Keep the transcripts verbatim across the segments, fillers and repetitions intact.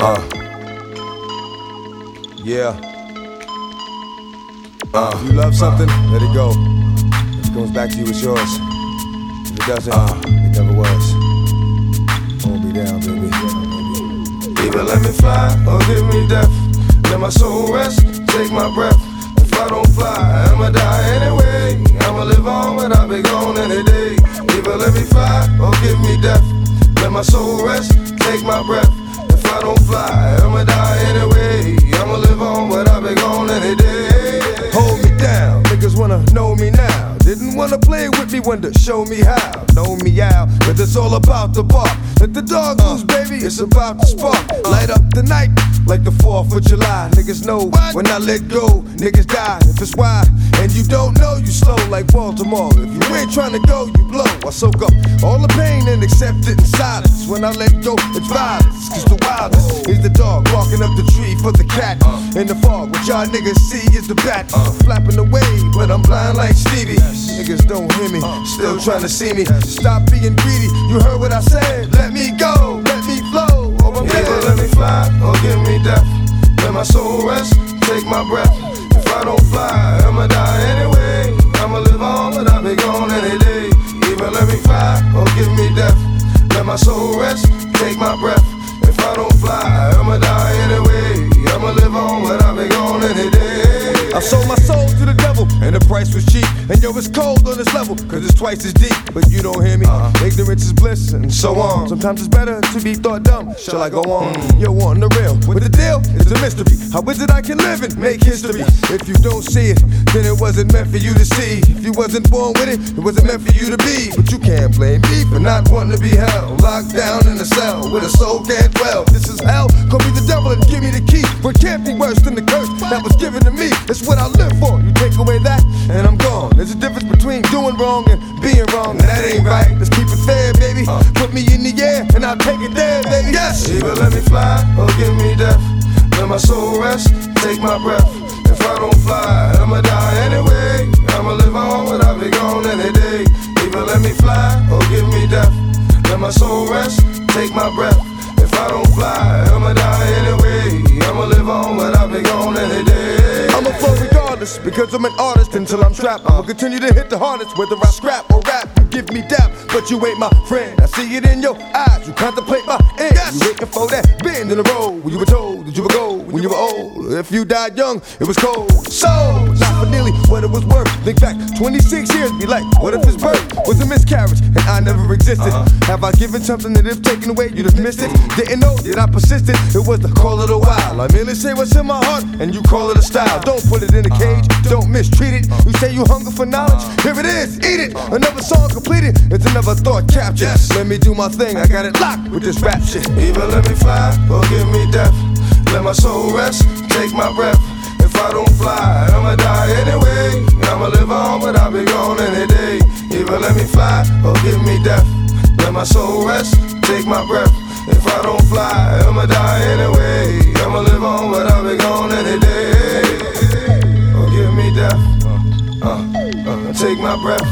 Uh. Yeah. Uh. If you love something, uh. let it go. If it comes back to you, it's yours. If it doesn't, uh. it never was. Hold me down, baby. Either let me fly or give me death. Let my soul rest, take my breath. If I don't fly, I'ma die anyway. I'ma live on, but I'll be gone any day. Either let me fly or give me death. Let my soul rest, take my breath. If I don't fly, I'ma die anyway. I'ma live on, but I'll be gone any day. Hold me down, niggas wanna know me now. Didn't wanna play with me, wanted to show me how. Know me out, cause it's all about the bark. Let the dog loose, baby, it's about to spark. Light up the night like the fourth of July. Niggas know when I let go, niggas die. If it's why, and you don't know, you slow like Baltimore. If you ain't trying to go, you blow. I soak up all the pain and accept it in silence. When I let go, it's violence. Cause the wildest is the dog barking up the tree for the cat. In the fog, what y'all niggas see is the bat. Flapping away, but I'm blind like Stevie. Niggas don't hear me, still trying to see me. Stop being greedy, you heard what I said. Let me go, let me flow. Either let me fly or give me death. Let my soul rest, take my breath. If I don't fly, I'ma die anyway. I'ma live on, but I'll be gone any day. Either let me fly or give me death. Let my soul rest, take my breath. If I don't fly, I'ma die anyway. I'ma live on, but I'll be gone any day. I sold my soul to the devil, and the price was cheap. And yo, it's cold on this level, cause it's twice as deep. But you don't hear me, uh-huh. Ignorance is bliss, and so on. Sometimes it's better to be thought dumb. Shall I go on? Mm. Yo, on the real, with the deal, it's a mystery. How is it I can live and make history? If you don't see it, then it wasn't meant for you to see. If you wasn't born with it, it wasn't meant for you to be. But you can't blame me for not wanting to be held. Locked down in a cell, where the soul can't dwell. This is hell, call me the devil and give me the key. But it can't be worse than the curse that was given to me. It's what I live for. You take away that, and I'm gone. There's a difference between doing wrong and being wrong, and that ain't right. Let's keep it fair, baby. Uh. Put me in the air, and I'll take it there, baby. Yes. Either let me fly or give me death. Let my soul rest, take my breath. If I don't fly, I'ma die anyway. I'ma live on, but I'll be gone any day. Either let me fly or give me death. Let my soul rest, take my breath. If I don't fly, I'ma die anyway. I'ma live on, but I'll be gone any day. I'ma flow regardless, because I'm an artist until I'm trapped. I'ma continue to hit the hardest, whether I scrap or rap. You give me dap, but you ain't my friend. I see it in your eyes, you contemplate my end. Yes. You waiting for that bend in the road when you were told that you would go when you were old. If you died young, it was cold. So, not for nearly what it was worth. Think back, twenty-six years, be like, what if his birth was a miscarriage and I never existed? Uh-huh. Have I given something that if taken away, you'd have missed it? Didn't know that I persisted, it was the call of the wild. I merely say what's in my heart, and you call it a style. Don't put it in a cage, don't mistreat it. You say you hunger for knowledge, here it is, eat it. Another song completed, it's another thought captured. Yes. Let me do my thing, I got it locked with this rap shit. Either let me fly or give me death. Let my soul rest, take my breath. If I don't fly, I'ma die anyway. I'ma live on, but I'll be gone any day. Either let me fly or give me death. Let my soul rest, take my breath. If I don't fly, I'ma die anyway. I'ma live on, but I'll be gone any day. Or give me death, uh, uh, take my breath.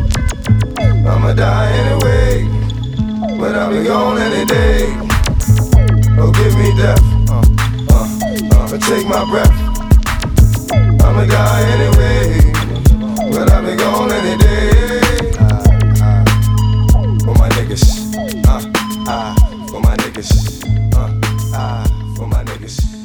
I'ma die anyway, but I'll be gone any day. Or give me death, uh, uh, uh, take my breath. I'ma die anyway, but I'll be gone any day. Uh, uh, for my niggas, uh, uh, for my niggas, uh, uh, for my niggas.